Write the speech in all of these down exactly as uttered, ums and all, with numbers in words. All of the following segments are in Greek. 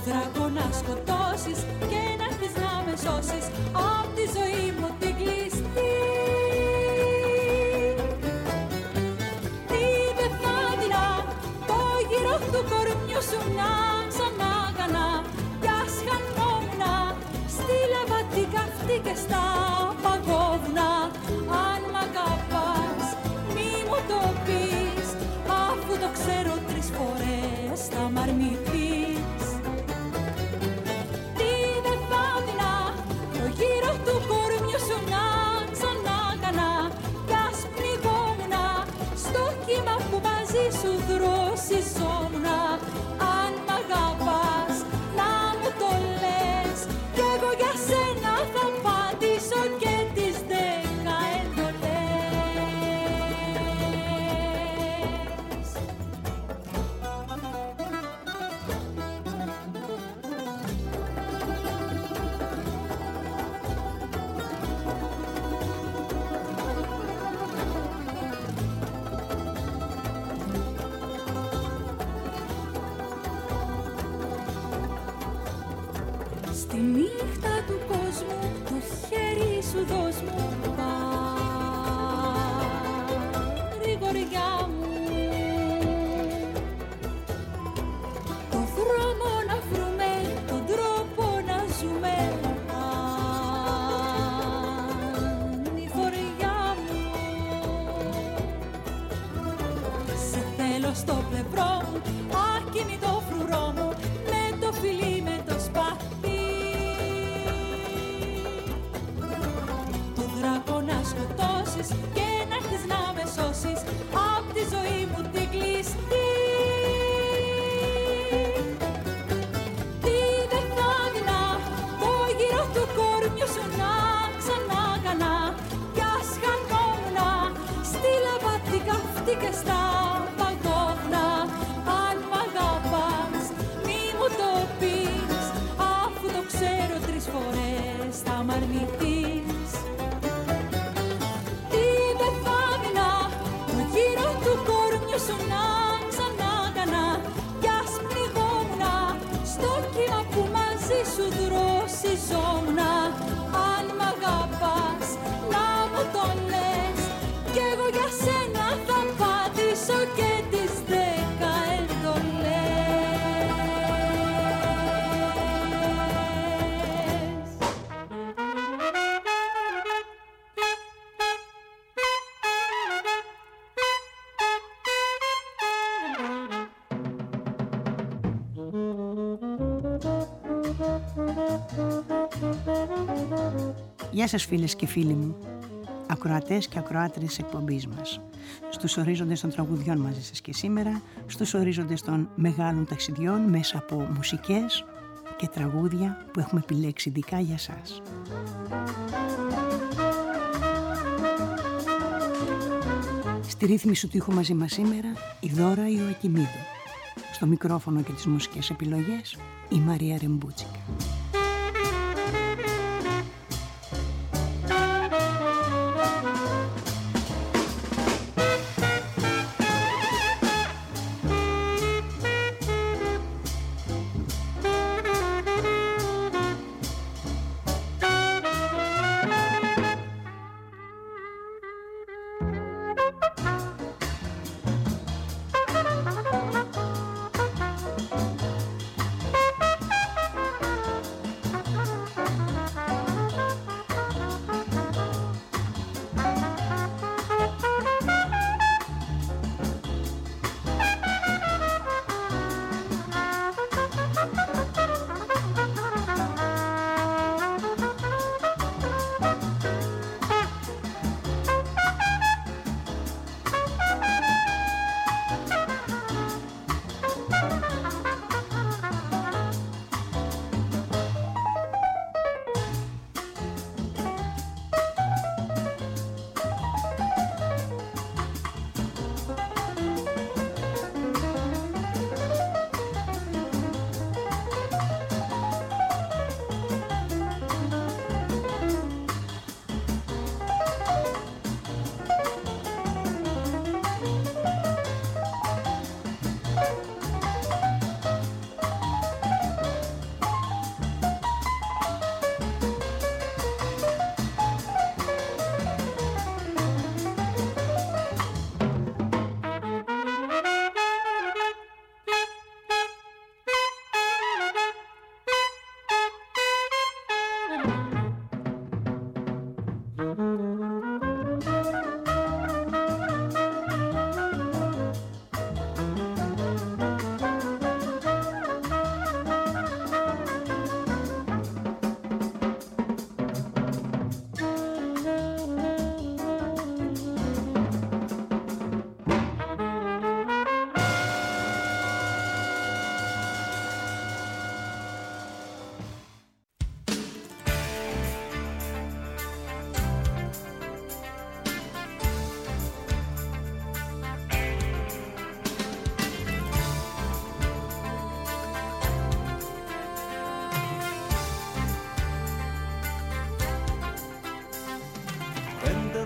δράκο να σκοτώσεις και να έρθεις να με σώσεις απ' τη ζωή μου την κλειστή. Τι δεν θα δεινά το γύρο του κορμιού σου να ξανάκανα κι ας χανόμουνα στη λαβά την καυτή και στα παγόβουνα. Αν μ' αγαπάς μη μου το πεις, αφού το ξέρω τρεις φορές θα μ' αρνηθείς. Τι δεν θα δεινά το γύρο του κορμιού σου να ξανάκανα κι ας πνιγόμουνα στο κύμα που μαζί σου δροσιζόμουνα. Αν μ' αγαπάς να μου το λες κι εγώ για σένα θα πατήσω και τις δέκα εντολές. Στη νύχτα του κόσμου το χέρι σου δώσ' μου παρηγοριά μου. Το δρόμο να βρούμε, τον τρόπο να ζούμε ανηφοριά μου. Σε θέλω στο πλευρό μου, ακίνητο φρουρό μου, με το φιλί, με το σπαθί. Να σκοτώσεις και να έρθεις να με σώσεις απ' τη ζωή μου την κλειστή. Τι δεν θα δεινά το γύρο του κορμιού σου να ξανάκανα κι ας χανόμουνα στη λαβά την καυτή και στα παγόβουνα. Αν μ' αγαπάς μη μου το πεις, αφού το ξέρω τρεις φορές θα μ' αρνηθείς. Του κορμιού σου να ξανάκανα κι ας πνιγόμουνα στο κύμα που μαζί σου δροσιζόμουνα. Αν μ' αγαπάς να μου το λες κι εγώ για σένα θα πατήσω και τις δέκα εντολές. Γεια σας φίλες και φίλοι μου, ακροατές και ακροάτριες της εκπομπής μας. Στους ορίζοντες των τραγουδιών μαζί σας και σήμερα, στους ορίζοντες των μεγάλων ταξιδιών μέσα από μουσικές και τραγούδια που έχουμε επιλέξει ειδικά για σας. Στη ρύθμιση του ήχου μαζί μας σήμερα η Δώρα Ιωακιμίδου. Στο μικρόφωνο και τις μουσικές επιλογές η Μαρία Ρεμπούτσικα.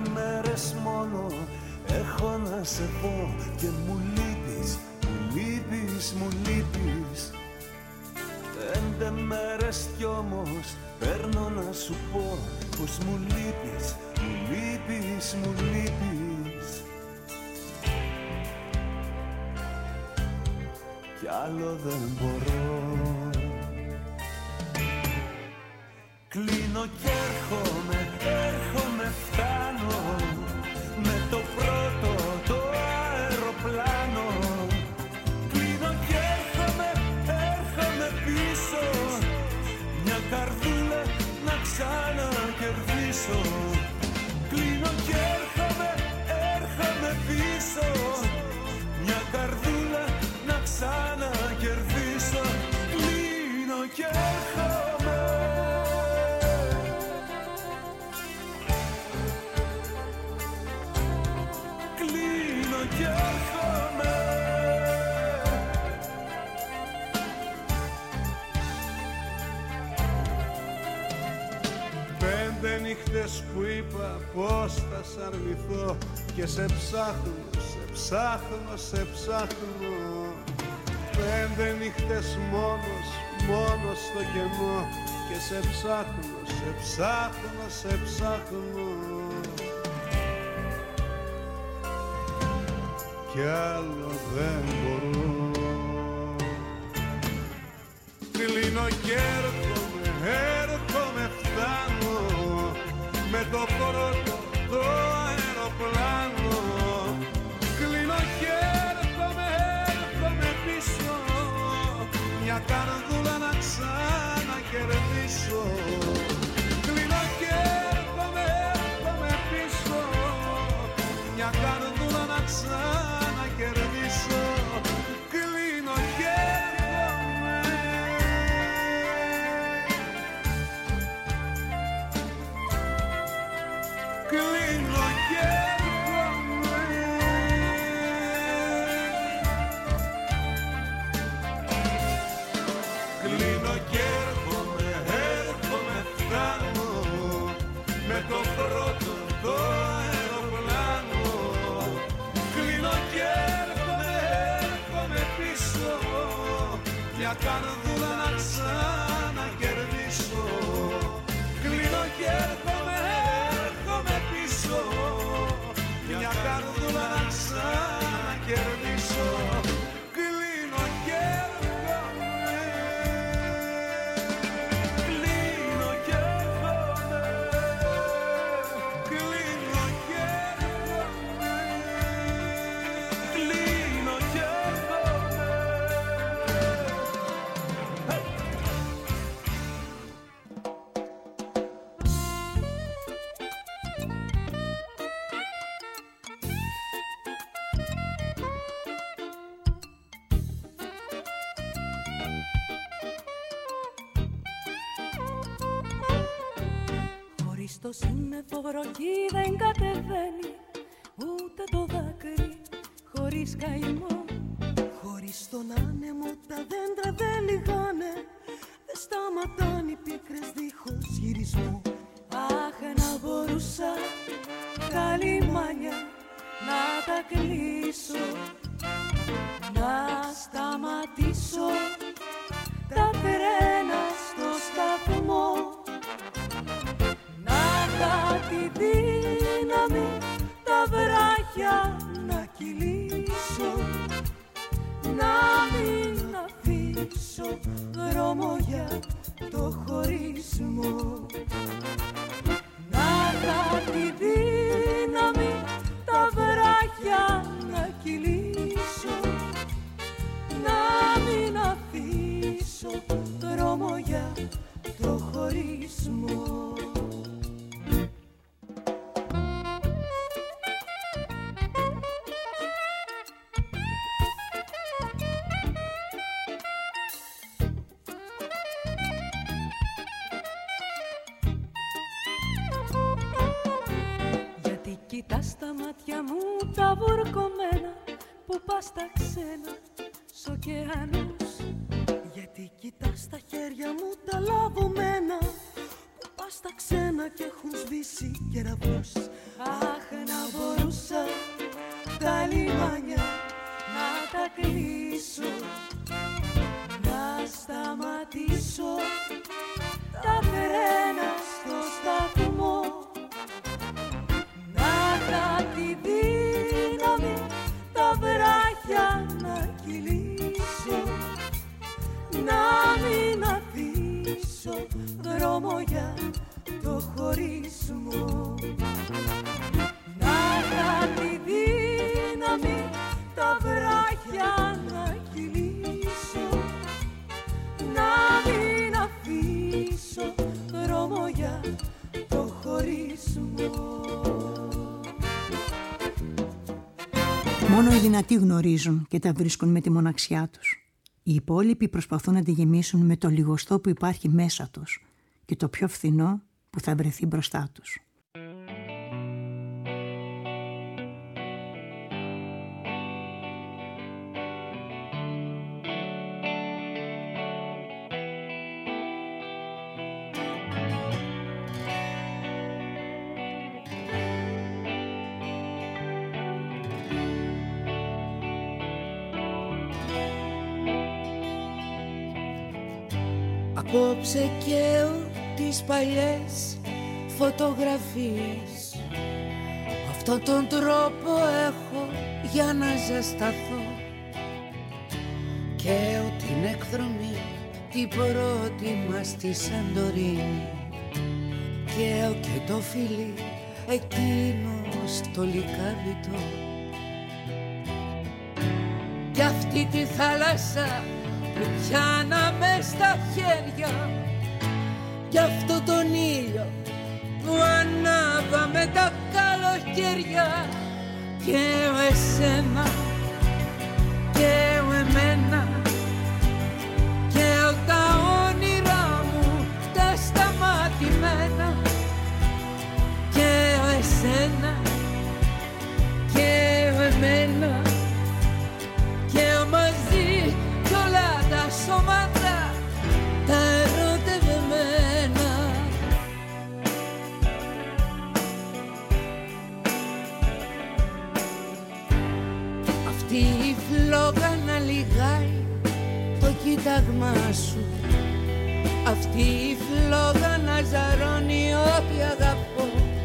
μέρες μόνο έχω να σε πω και μου λείπεις, μου λείπεις, μου λείπεις. Πέντε μέρες κι όμως παίρνω να σου πω πως μου λείπεις, μου λείπεις, μου λείπεις. Κι άλλο δεν μπορώ. Κλείνω κι έρχομαι, έρχομαι, φτάνω με το πρώτο το αεροπλάνο. Κλείνω κι έρχομαι, έρχομαι πίσω, μια καρδούλα να ξανακερδίσω. Κλείνω κι έρχομαι, έρχομαι πίσω, μια καρδούλα να ξανακερδίσω. Κλείνω κι έρχομαι. Κλείνω κι έρχομαι. Πέντε νύχτες που είπα πως θα σ' αρνηθώ και σε ψάχνω, σε ψάχνω, σε ψάχνω. Πέντε νύχτες μόνος, μόνος στο κενό και σε ψάχνω, σε ψάχνω, σε ψάχνω. Κι άλλο δεν μπορώ. Κλείνω κι έρχομαι, έρχομαι, φτάνω με το πρώτο το αεροπλάνο. Κλείνω κι έρχομαι, έρχομαι πίσω, μια καρδούλα να ξανακερδίσω. Κλείνω κι έρχομαι, έρχομαι πίσω, μια καρδούλα να ξανακερδίσω. Κλείνω κι έρχομαι. Κλείνω κι έρχομαι. Κλείνω κι έρχομαι, έρχομαι, φτάνω με το πρώτο το αεροπλάνο. Κλείνω κι έρχομαι, έρχομαι πίσω, μια καρδούλα να ξανακερδίσω. Κλείνω κι έρχομαι, έρχομαι πίσω, μια καρδούλα να ξανακερδίσω. Κλείνω κι έρχομαι. Κλείνω κι έρχομαι. Κλείνω κι έρχομαι. Κλείνω κι έρχομαι. Χωρίς το σύννεφο βροχή δεν κατεβαίνει ούτε το δάκρυ χωρίς καημό. Χωρίς τον άνεμο τα δέντρα δεν λιγάνε, δεν σταματάνε οι πίκρες δίχως γυρισμό. Αχ, να μπορούσα τα λιμάνια να τα κλείσω, να σταματήσω τα τρένα στο σταθμό, να είχα τη δύναμη τα βράχια να κυλήσω, να μην αφήσω δρόμο για το χωρισμό. Να είχα τη δύναμη τα βράχια να κυλήσω, να μην αφήσω δρόμο για το χωρισμό. Γιατί κοιτάς τα μάτια μου τα βουρκωμένα που πας στα ξένα σ' ωκεανούς. Γιατί κοιτάς τα χέρια μου τα λαβωμένα που πας στα ξένα κι έχουν σβήσει κεραυνούς. Αχ, να μπορούσα τα λιμάνια να τα κλείσω, να σταματήσω τα τρένα στο σταθμό, να είχα τη δύναμη τα βράχια να κυλήσω, να μην αφήσω δρόμο για το χωρισμό, να είχα τη δύναμη τα βράχια να κυλήσω, να μην αφήσω δρόμο για το χωρισμό. Μόνο οι δυνατοί γνωρίζουν και τα βρίσκουν με τη μοναξιά τους. Οι υπόλοιποι προσπαθούν να τη γεμίσουν με το λιγοστό που υπάρχει μέσα τους και το πιο φθηνό που θα βρεθεί μπροστά τους. Απόψε καίω τις παλιές φωτογραφίες, αυτόν τον τρόπο έχω για να ζεσταθώ. Καίω την εκδρομή, την πρώτη μας στη Σαντορίνη, καίω και το φιλί εκείνο στο λικάβιτο, κι αυτή τη θάλασσα που πιάναμε στα χέρια, κι αυτό τον ήλιο που ανάβαμε τα καλοκαίρια, και ο εσένα και ο εμένα, και ο τα όνειρά μου τα σταματημένα, και ο εσένα και ο εμένα, και ο μαζί κι όλα τα σώματα τα ερωτευμένα. Αυτή η φλόγα να λιγάει το κοίταγμά σου, αυτή η φλόγα να ζαρώνει ό,τι αγαπώ.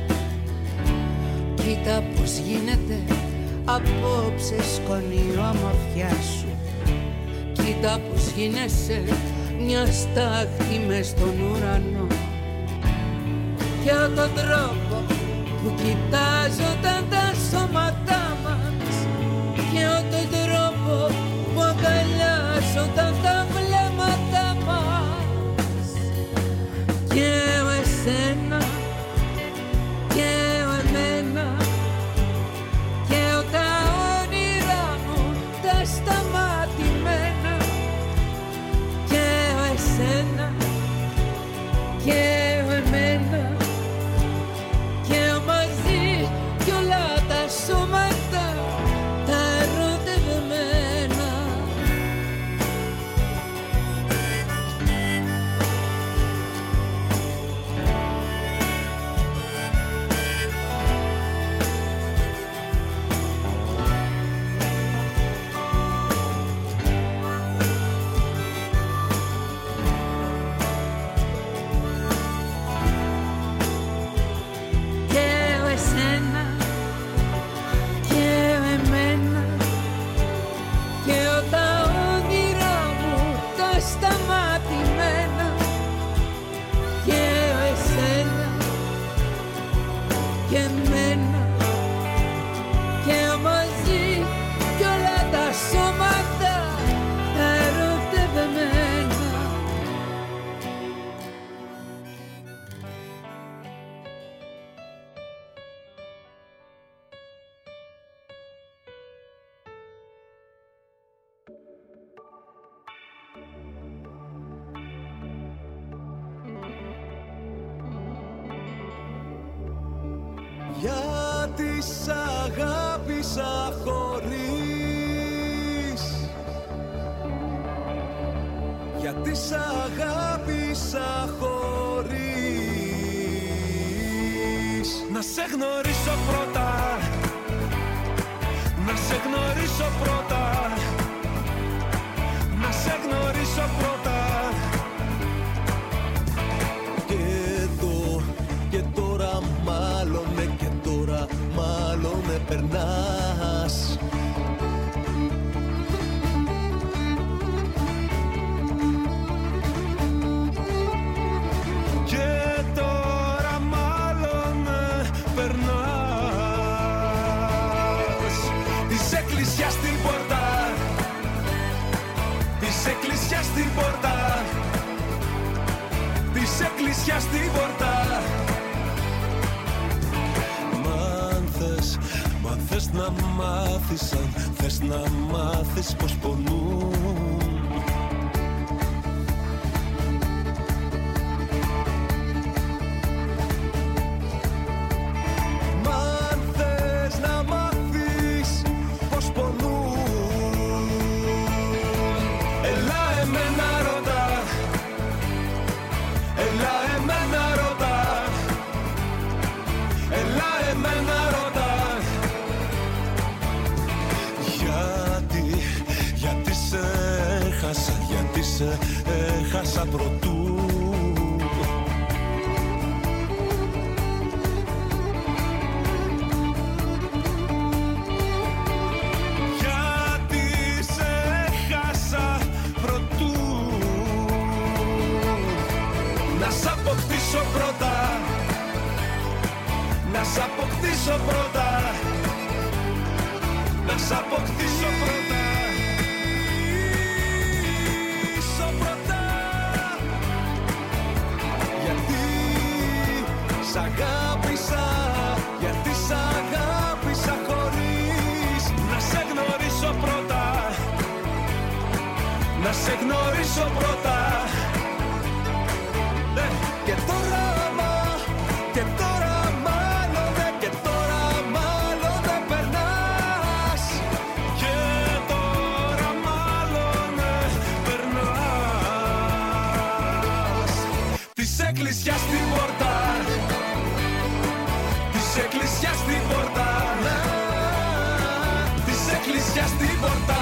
Κοίτα πως γίνεται απόψε σκονή η ομορφιά σου, κοίτα πως γίνεσαι μια στάχτη μες στον ουρανό, και τον τρόπο που κοιτάζονταν τα σώματά μας, και τον τρόπο που αγκαλιάζονταν τα βλέμματα μας, και ο εσένα και ο εμένα, και ο τα όνειρά μου τα σταματημένα, και ο εσένα και ο εμένα, και ο μαζί κι όλα τα σώματα τα ερωτευμένα. Γιατί σ' αγάπησα χωρίς, γιατί σ' αγάπησα χωρίς να σε γνωρίσω πρώτα, να σε γνωρίσω πρώτα, να σε γνωρίσω πρώτα. Και εδώ και τώρα μάλλον με, και τώρα μάλλον με περνάς. Και τώρα μάλλον με περνάς. Της εκκλησιάς στην πόρτα, της εκκλησιάς στην πόρτα, της εκκλησιάς στην πόρτα. Μα θες να μάθεις, αν θες να μάθεις πως πονούν. Μα αν θες να μάθεις πως πονούν, έλα εμένα ρώτα, έλα εμένα ρώτα, έλα εμένα ρώτα. Γιατί σε έχασα προτού. Γιατί σε έχασα προτού. Να σ' αποκτήσω πρώτα, να σ' αποκτήσω πρώτα, να σ' αποκτήσω πρώτα. Σ' αγάπησα, γιατί σ' αγάπησα χωρίς να σε γνωρίσω πρώτα, να σε γνωρίσω πρώτα. Ναι. Και τώρα μα, και τώρα μάλλον, και τώρα μάλλον δεν περνάς. Και τώρα μάλλον περνάς. Της εκκλησιάς στην πόρτα, της εκκλησιάς στην πόρτα, της εκκλησιάς στην πόρτα.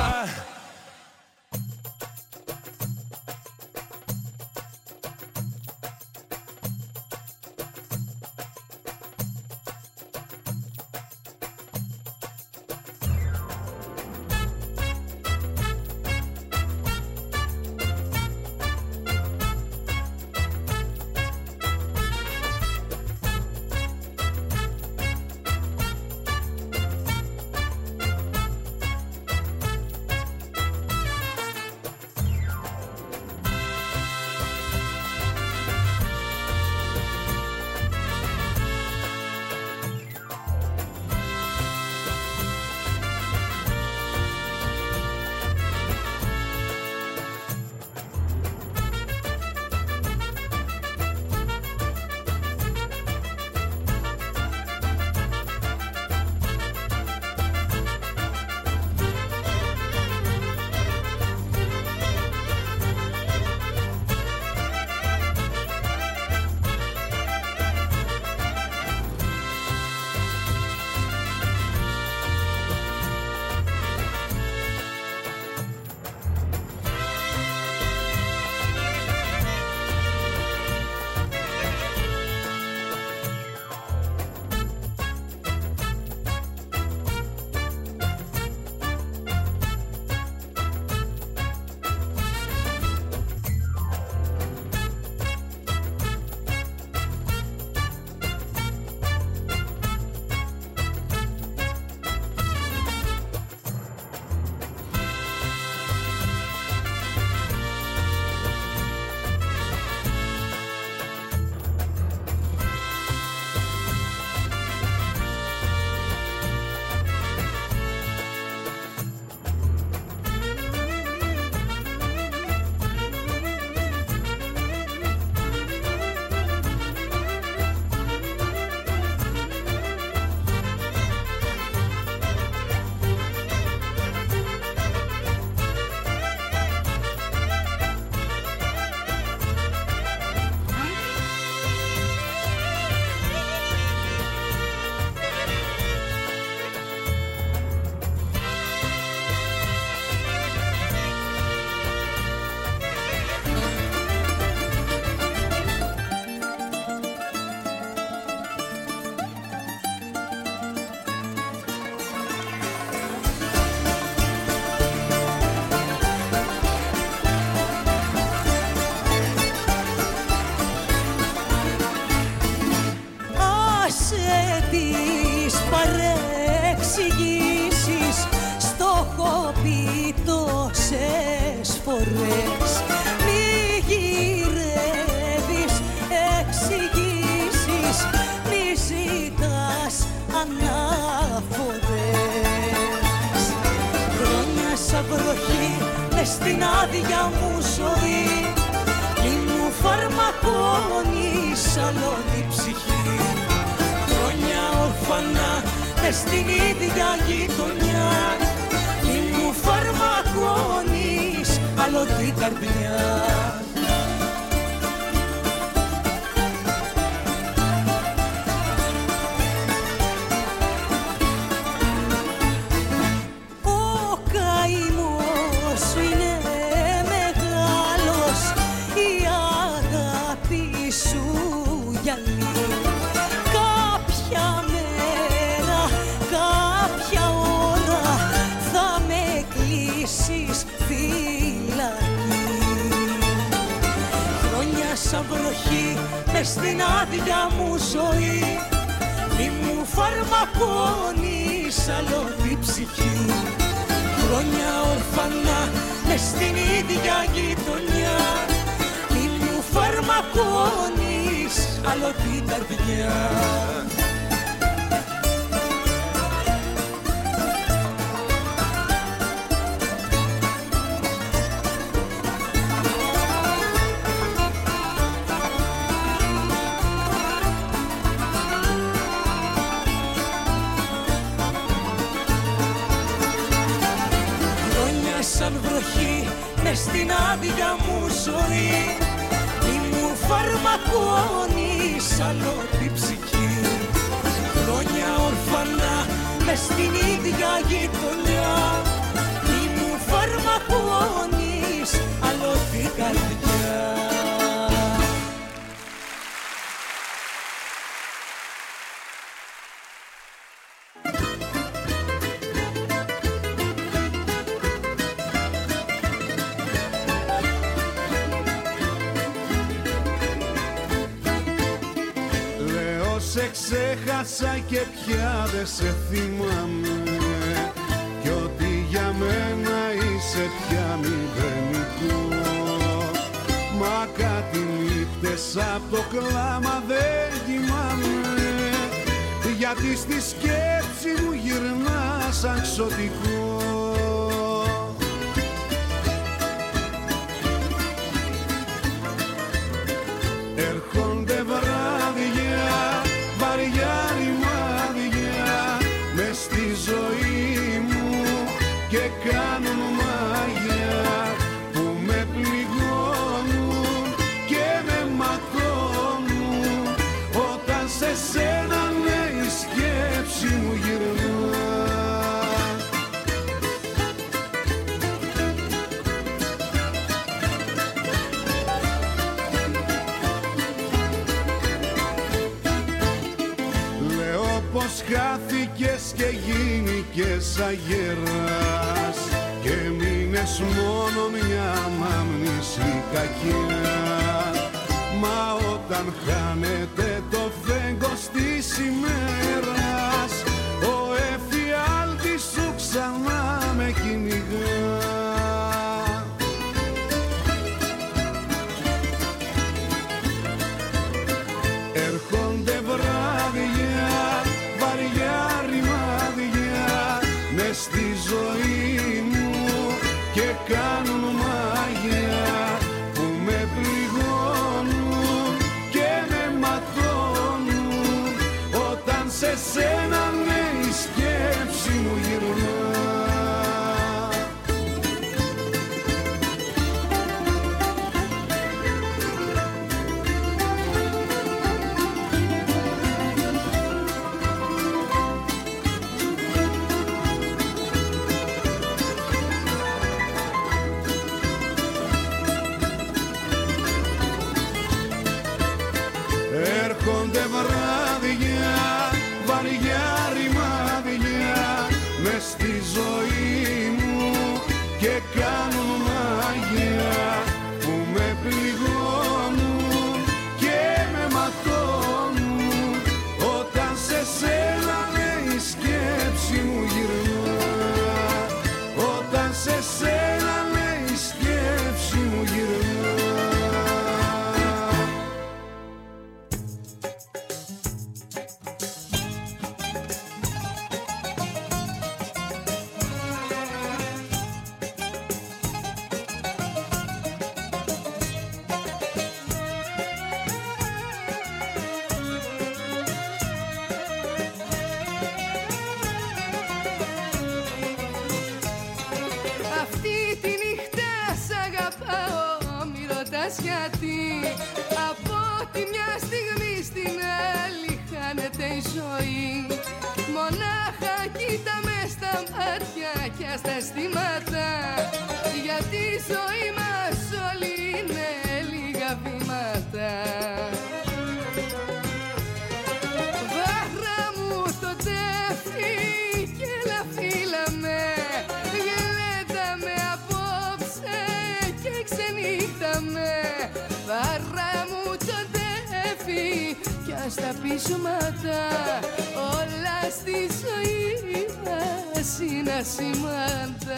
ανάποδες. Μη γυρεύεις εξηγήσεις, μη ζητάς ανάποδες. Χρόνια σαν βροχή μες στην άδεια μου ζωή, μη μου φαρμακώνεις άλλο την ψυχή. Χρόνια ορφανά μες στην ίδια γειτονιά, μη μου φαρμακώνεις άλλο την καρδιά. Σαν βροχή μες στην άδεια μου ζωή, μη μου φαρμακώνεις άλλο την ψυχή. Χρόνια ορφανά μες στην ίδια γειτονιά, μη μου φαρμακώνεις άλλο την καρδιά. Σαν βροχή μες στην άδεια μου ζωή, μη μου φαρμακώνεις άλλο την ψυχή. Χρόνια ορφανά μες στην ίδια γειτονιά, μη μου φαρμακώνεις άλλο την καρδιά. Σε ξέχασα και πια δε σε θυμάμαι, κι ότι για μένα είσαι πια μηδενικό. Μα κάτι νύχτες απ' το κλάμα δεν κοιμάμαι, γιατί στη σκέψη μου γυρνά σαν ξωτικό. Έρχονται βράδια, βαριά ρημάδια μες στη ζωή μου και κάνουν μάγια που με πληγώνουν και με ματώνουν, όταν σε σένα ναι η σκέψη μου γυρνά. Πως χάθηκες και γίνηκες αγέρας και μείνες μόνο μια μάμνηση κακιά. Μα όταν χάνεται το φέγγος της ημέρας, ο εφιάλτης σου ξανά με κυνηγά. Έρχονται βράδια, βαριά ρημάδια μες στη ζωή μου και κάνουν μάγια που με πληγώνουν και με ματώνουν, όταν σε γιατί από τη μια στιγμή στην άλλη χάνεται η ζωή. Μονάχα κοίτα μες στα μάτια και στα αισθήματα, γιατί η ζωή μας όλη είναι λίγα βήματα. Βάρα μου το τέφι και έλα φίλα με, γλέντα με απόψε και ξενύχτα με. Βάρα μου το τέφι κι ας τα πείσματα, όλα στη ζωή μας είναι ασήμαντα.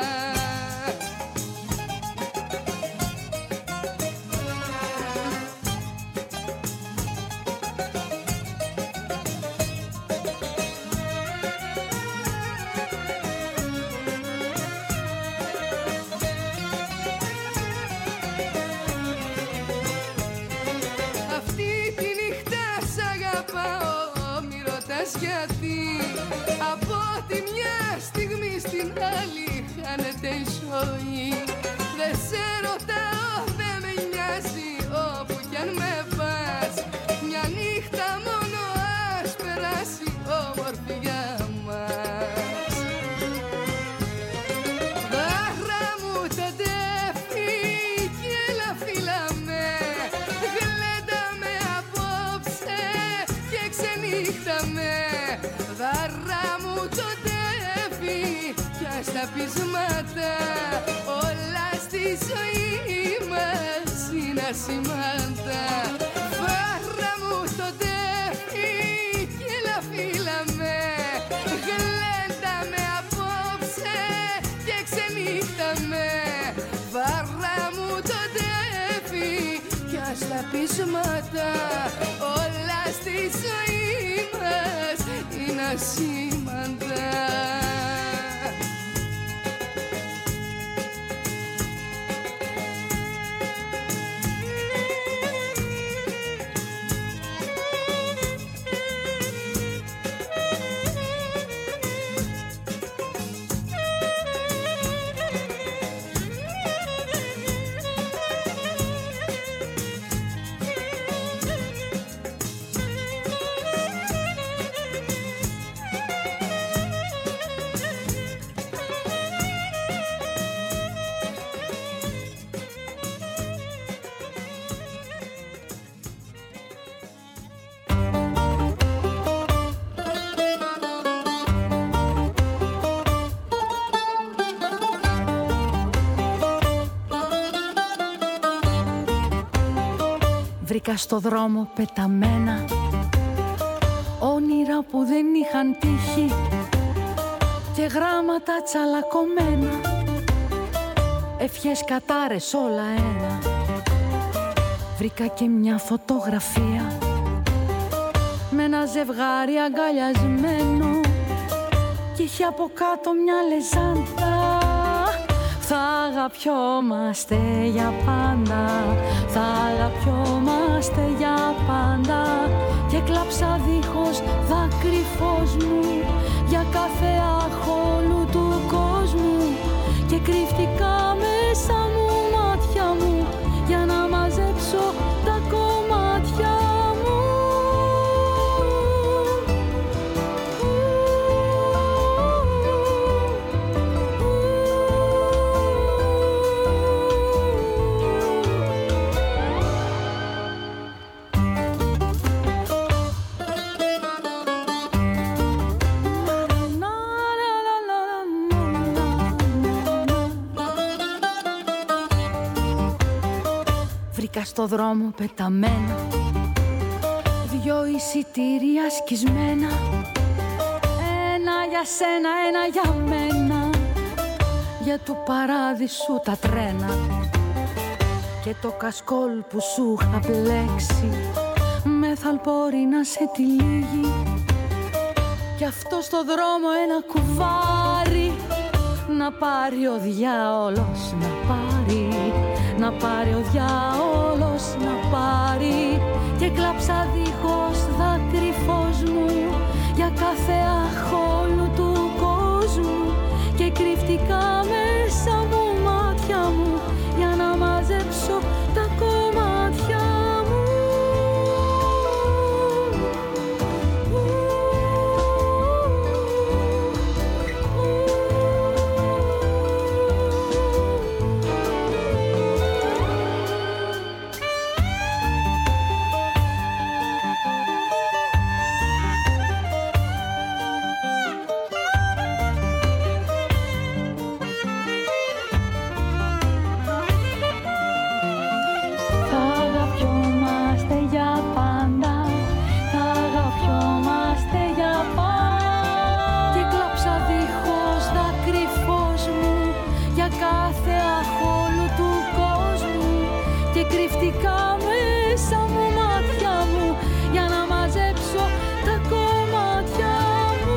Γιατί από τη μια στιγμή στην άλλη χάνεται η ζωή. Δεν σε ρωτάω, δεν με νοιάζει όπου κι αν με πας. Μια νύχτα μόνο ας περάσει όμορφη για μας. Δάχρα μου το τέφι και έλα φίλα με, γλέντα με απόψε και ξενύχτα με. Δάρα μου το τέφι κι ας τα πείσματα, όλα στη ζωή μας είναι ασήμαντα. Δάρα μου το τέφι κι έλα φίλα με, γλέντα με απόψε και ξενύχτα με. Δάρα μου το τέφι κι ας τα πείσματα, όλα στη ζωή μας είναι ασήμαντα. Βρήκα στο δρόμο πεταμένα όνειρα που δεν είχαν τύχει και γράμματα τσαλακωμένα, ευχές κατάρες όλα ένα. Βρήκα και μια φωτογραφία με ένα ζευγάρι αγκαλιασμένο και είχε από κάτω μια λεζάντα. Θα αγαπιόμαστε για πάντα, θα αγαπιόμαστε για πάντα. Και κλάψα δίχως δάκρυ φως μου για κάθε άχολου του κόσμου. Και κρύφτηκα μέσα μου μάτια μου για να μαζέψω τα κομμάτια μου. Βρήκα στο δρόμο πεταμένα δυο εισιτήρια σκισμένα, ένα για σένα, ένα για μένα, για του παράδεισου τα τρένα. Και το κασκόλ που σου είχα πλέξει με θαλπόρι να σε τυλίγει. Κι αυτό στο δρόμο ένα κουβάρι να πάρει ο διάολος, να πάρει, να πάρει ο διάολος, να πάρει. Και κλάψα δίχως δάκρυ φως μου για κάθε άχολου του κόσμου. Και κρύφτηκα μέσα μου μάτια μου για να μαζέψω τα κομμάτια. και κρυφτικά μέσα μου μάτια μου για να μαζέψω τα κομμάτια μου.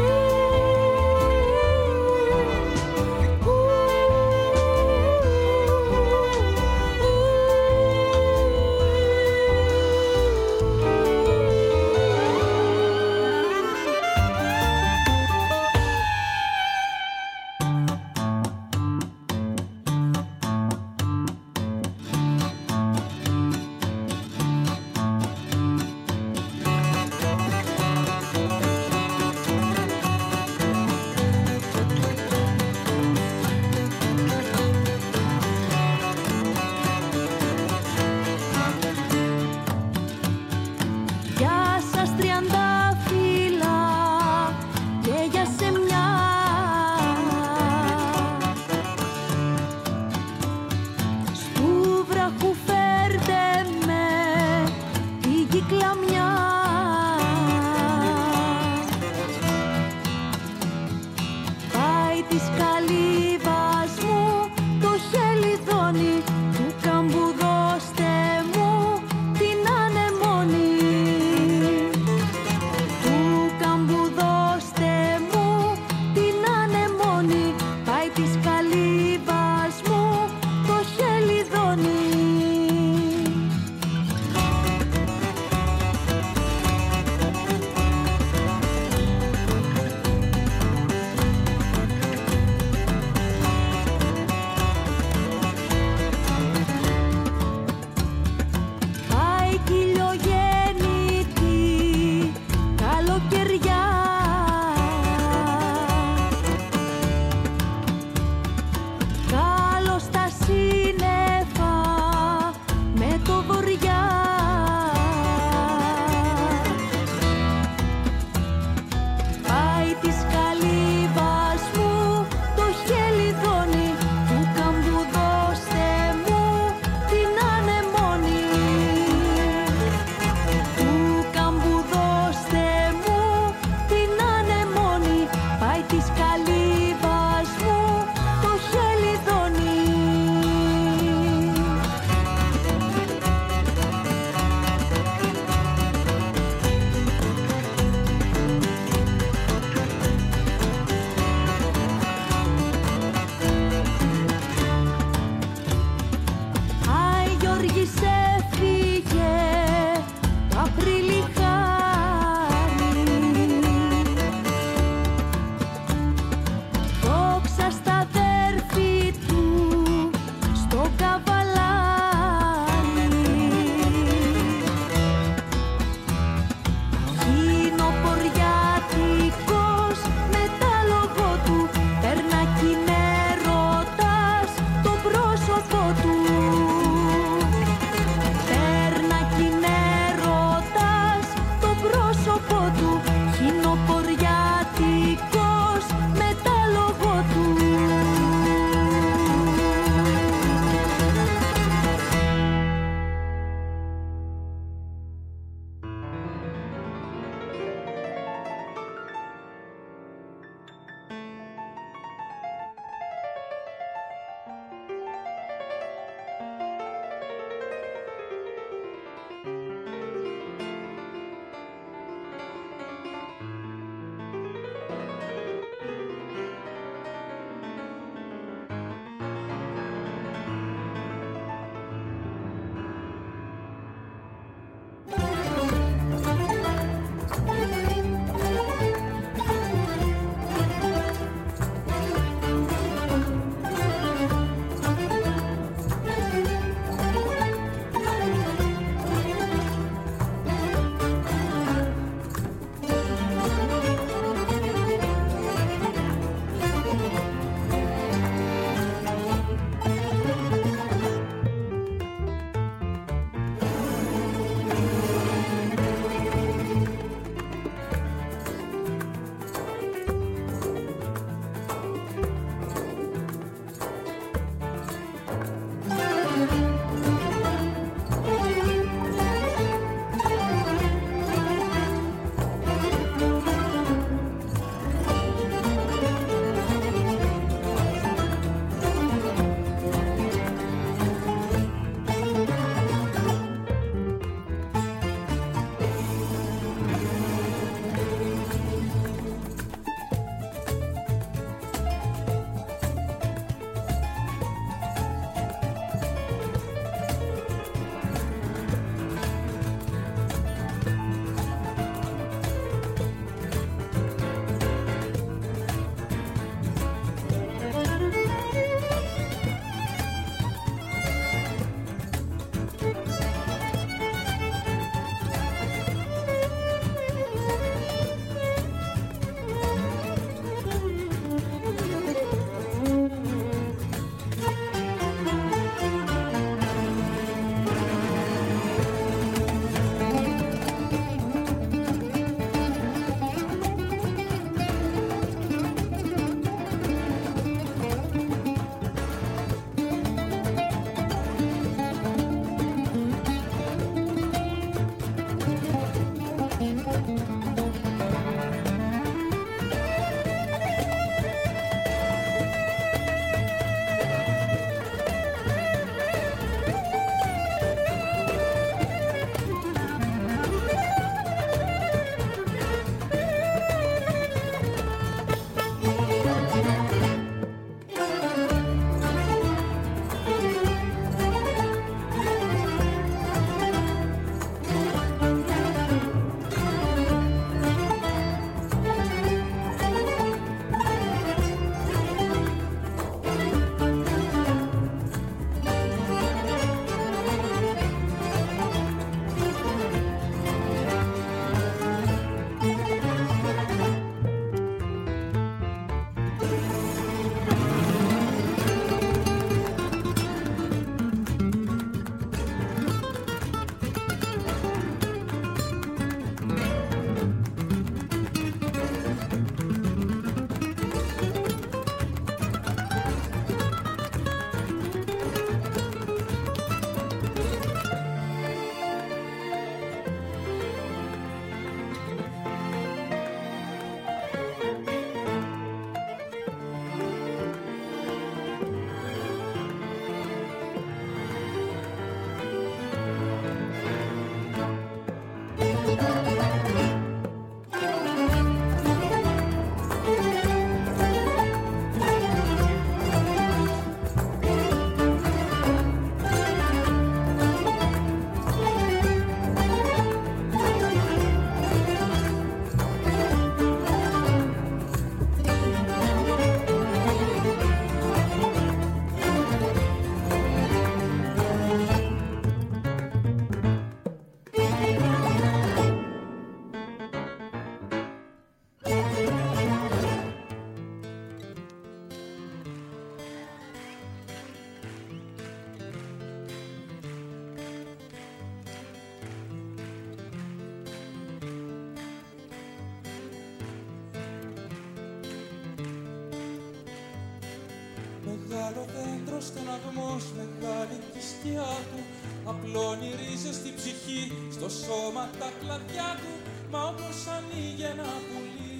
μεγάλο δέντρο στεναγμός, μεγάλη τη σκιά του. Απλώνει ρίζες στην ψυχή, στο σώμα τα κλαδιά του. Μα όπως ανοίγει ένα πουλί,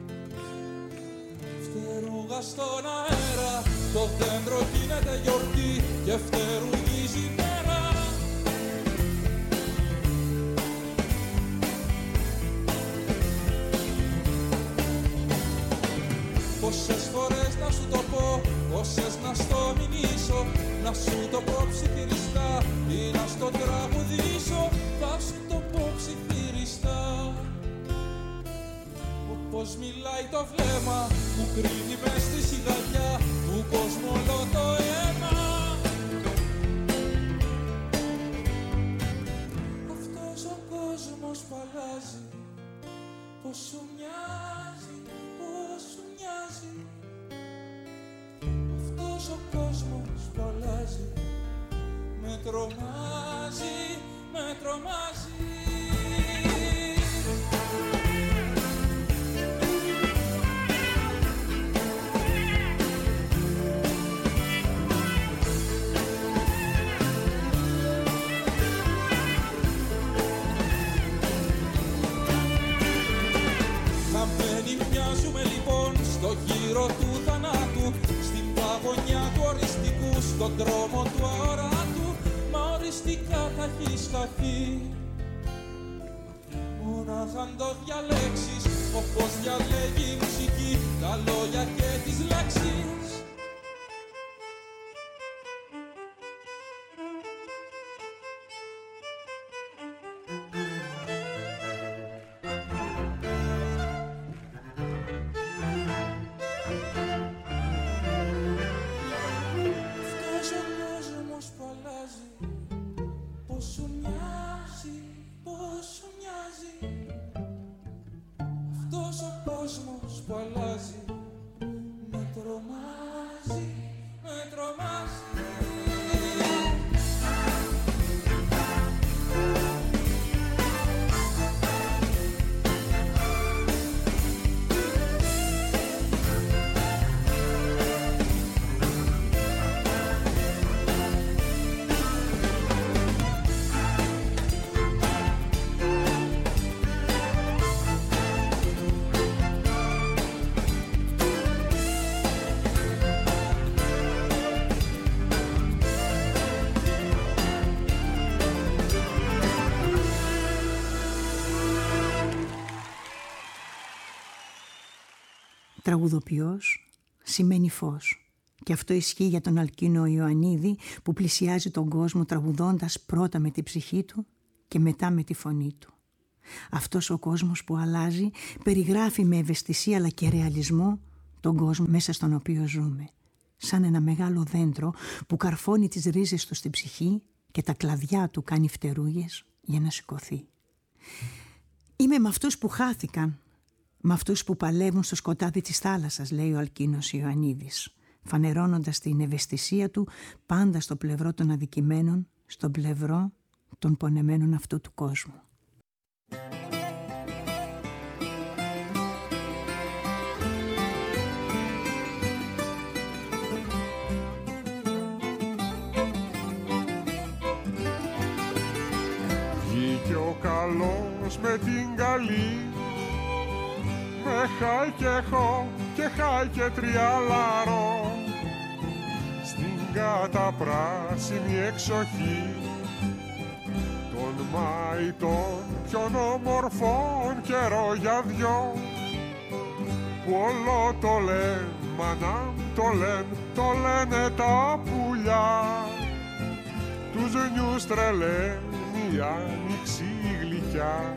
φτερούγα στον αέρα, το δέντρο γίνεται γιορτή και φτερουγίζει η μέρα. Πόσες φορές να σου το πω, πόσες να στο μηνύσω, να σου το πω ψιθυριστά ή να στο τραγουδήσω, θα σου το πω ψιθυριστά. Όπως μιλάει το βλέμμα που κρύβει μες στη σιγαριά του κόσμου όλο το αίμα. Αυτός ο κόσμος που αλλάζει, πως σου μοιάζει, πως σου μοιάζει. Αυτός ο κόσμος που αλλάζει, με τρομάζει, με τρομάζει. Μοιάζουμε λοιπόν στο γύρο του θανάτου, στην παγωνιά του οριστικού, στον δρόμο του αόρατου, μα οριστικά θα έχεις χαθεί. Μόναχα αν το διαλέξεις, όπως διαλέγει η μουσική, τα λόγια και τις λέξεις. Τραγουδοποιός σημαίνει φως. Και αυτό ισχύει για τον Αλκίνο Ιωαννίδη που πλησιάζει τον κόσμο τραγουδώντας πρώτα με τη ψυχή του και μετά με τη φωνή του. Αυτός ο κόσμος που αλλάζει περιγράφει με ευαισθησία αλλά και ρεαλισμό τον κόσμο μέσα στον οποίο ζούμε. Σαν ένα μεγάλο δέντρο που καρφώνει τις ρίζες του στην ψυχή και τα κλαδιά του κάνει φτερούγες για να σηκωθεί. Είμαι με αυτούς που χάθηκαν, με αυτούς που παλεύουν στο σκοτάδι της θάλασσας, λέει ο Αλκίνος Ιωαννίδης, φανερώνοντας την ευαισθησία του πάντα στο πλευρό των αδικημένων, στο πλευρό των πονεμένων αυτού του κόσμου. Βγήκε ο καλός με την καλή, με χάι και χω και χάι και τριάλαρο, στην καταπράσινη εξοχή των Μάη των πιον όμορφων καιρό για δυο, που όλο το λένε μανάμ, το λένε, το λένε τα πουλιά, τους νιούς τρελαίνει η άνοιξη γλυκιά.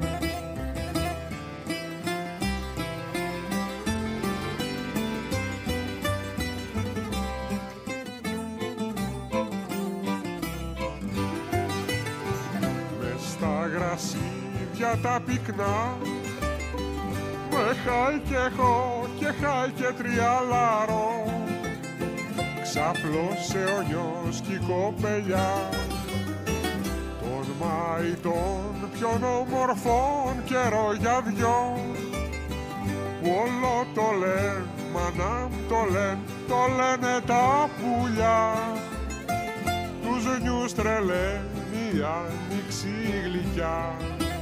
Γρασίδια τα πυκνά, με χάι και χω και χάι και τριάλαρο, ξάπλωσε ο νιός κι η κοπελιά των Μάη των πιον όμορφων καιρό για δυο, που όλο το λένε μανάμ, το λένε, το λένε τα πουλιά, τους νιούς τρελαίνει η άνοιξη γλυκιά.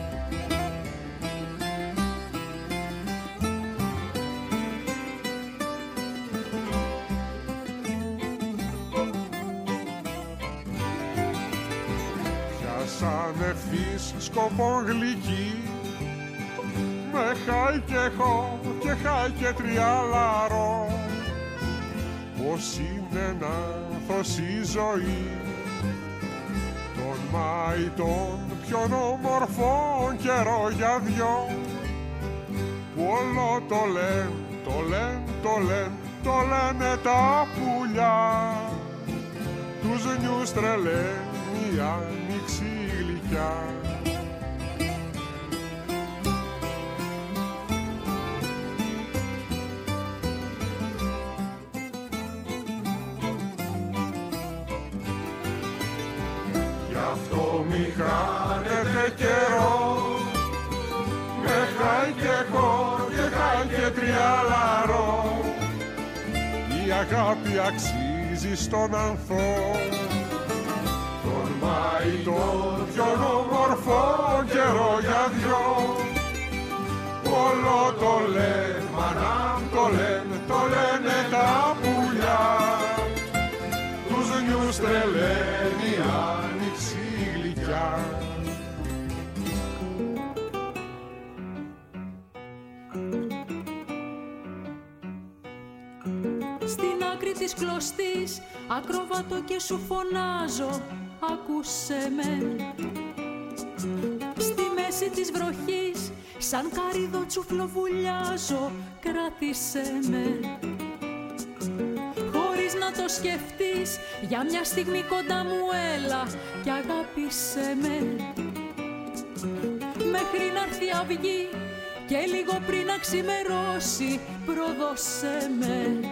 Πιάσαν ευθύς σκοπό γλυκή, με χάι και χω και χάι και τριάλαρο. Πως είναι να άνθος η ζωή των μαϊτών ποιον όμορφων καιρό για δυο, που όλο το λένε, το λένε, το λένε, το λένε τα πουλιά, τους νιούς τρελαίνει η άνοιξη γλυκιά. Μη χάνετε καιρό, με χάι και χω και χάι και τριάλαρο. Η αγάπη αξίζει στον ανθό των μαϊτών ποιον όμορφο καιρό για δυο. Όλο το λένε, μανάμ το λένε, το λένε τα πουλιά, τους νιούς τρελαίνει η άνοιξη γλυκιά. Στην άκρη της κλωστής ακροβατώ και σου φωνάζω, ακούσέ με. Στη μέση της βροχής σαν καρύδο τσουφλοβουλιάζω, κράτησέ με. Χωρίς να το σκεφτείς, για μια στιγμή κοντά μου έλα και αγάπησέ με. Μέχρι να έρθει η αυγή και λίγο πριν να ξημερώσει, προδώσέ με.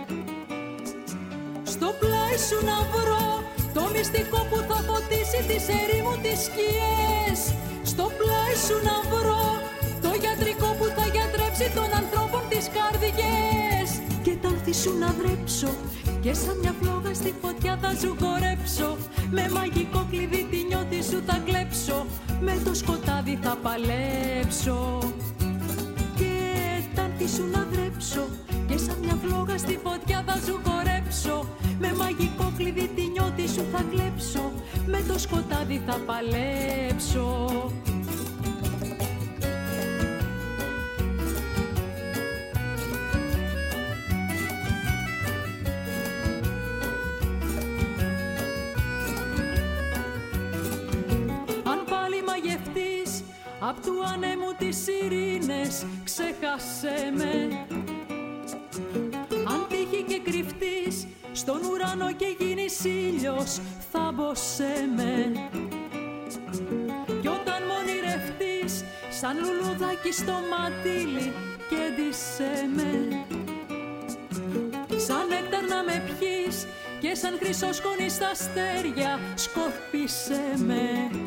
Στο πλάι σου να βρω το μυστικό που θα φωτίσει τις ερήμου τις σκιές. Στο πλάι σου να βρω το γιατρικό που θα γιατρέψει των ανθρώπων τις καρδιές. Και τα άνθη σου να δρέψω και σαν μια φλόγα στη φωτιά θα σου χορέψω. Με μαγικό κλειδί τη νιώτη σου θα κλέψω, με το σκοτάδι θα παλέψω. Και τα άνθη σου να δρέψω και σαν μια φλόγα στη φωτιά θα σου χορέψω. Με μαγικό κλειδί τη νιώτη σου θα κλέψω, με το σκοτάδι θα παλέψω. Αν πάλι μαγευτείς απ' του ανέμου τις ειρήνες, ξέχασέ με. Αν τύχει και κρυφτείς στον ουρανό και γίνεις ήλιος, θάμπωσέ με. Κι όταν μ' σαν λουλουδάκι στο ματήλι, κέντησέ με. Σαν νέκταρ να με πιείς και σαν χρυσό σκόνη στα αστέρια, σκορπίσέ με.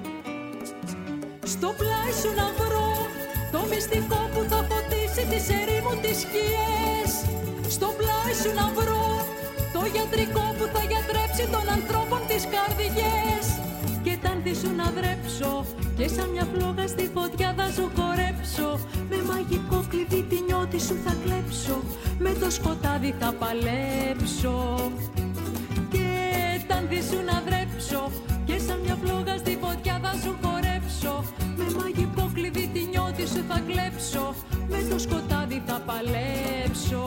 Στο πλάι σου να βρω το μυστικό που θα φωτίσει τις ερήμου τις σκιές. Στο πλάι σου να βρω το γιατρικό που θα γιατρέψει των ανθρώπων τις καρδιές. Και τ' άνθη σου να δρέψω και σαν μια φλόγα στη φωτιά θα σου χορέψω. Με μαγικό κλειδί τη νιώτη σου θα κλέψω, με το σκοτάδι θα παλέψω. Και τ' άνθη σου να δρέψω και σαν μια φλόγα στη φωτιά θα σου χορέψω. Με μαγικό κλειδί τη νιώτη σου θα κλέψω, με το σκοτάδι θα παλέψω.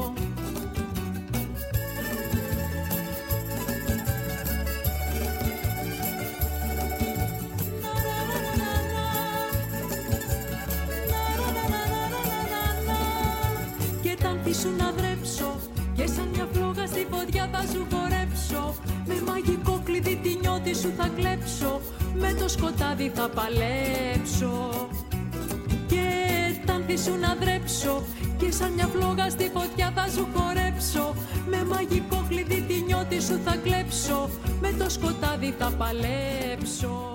Σου να δρέψω και σαν μια φλόγα στη φωτιά θα σου χορέψω. Με μαγικό κλειδί τη νιώτη σου θα κλέψω, με το σκοτάδι θα παλέψω. Και τ' άνθη σου να δρέψω και σαν μια φλόγα στη φωτιά θα σου χορέψω. Με μαγικό κλειδί τη νιώτη σου θα κλέψω, με το σκοτάδι θα παλέψω.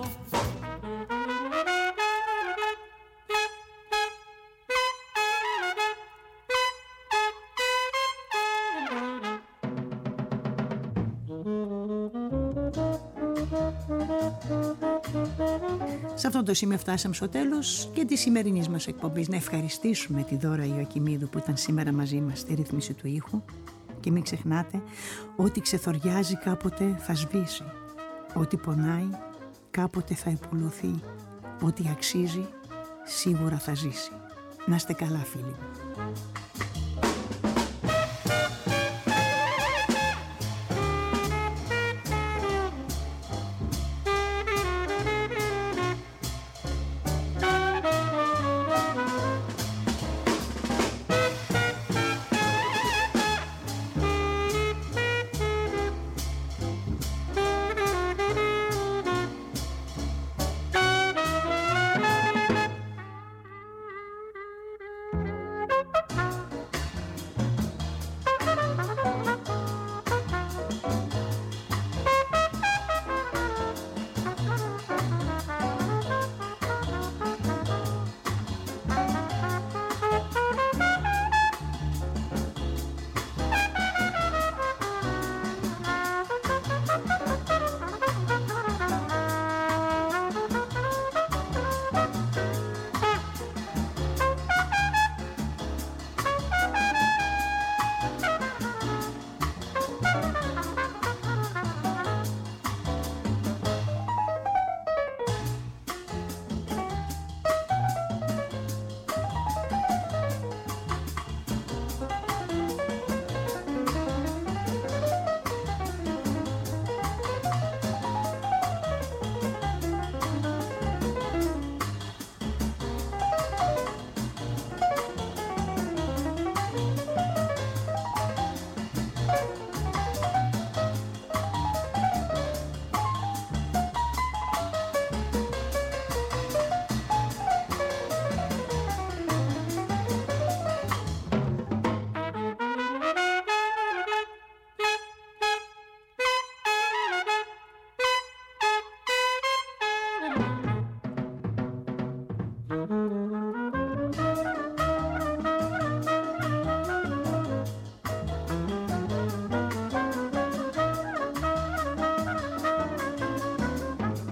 Σε αυτό το σημείο φτάσαμε στο τέλος και της σημερινής μας εκπομπής. Να ευχαριστήσουμε τη Δώρα Ιωακημίδου που ήταν σήμερα μαζί μας στη ρύθμιση του ήχου. Και μην ξεχνάτε, ό,τι ξεθοριάζει κάποτε θα σβήσει. Ό,τι πονάει κάποτε θα υπουλωθεί. Ό,τι αξίζει σίγουρα θα ζήσει. Να είστε καλά, φίλοι μου.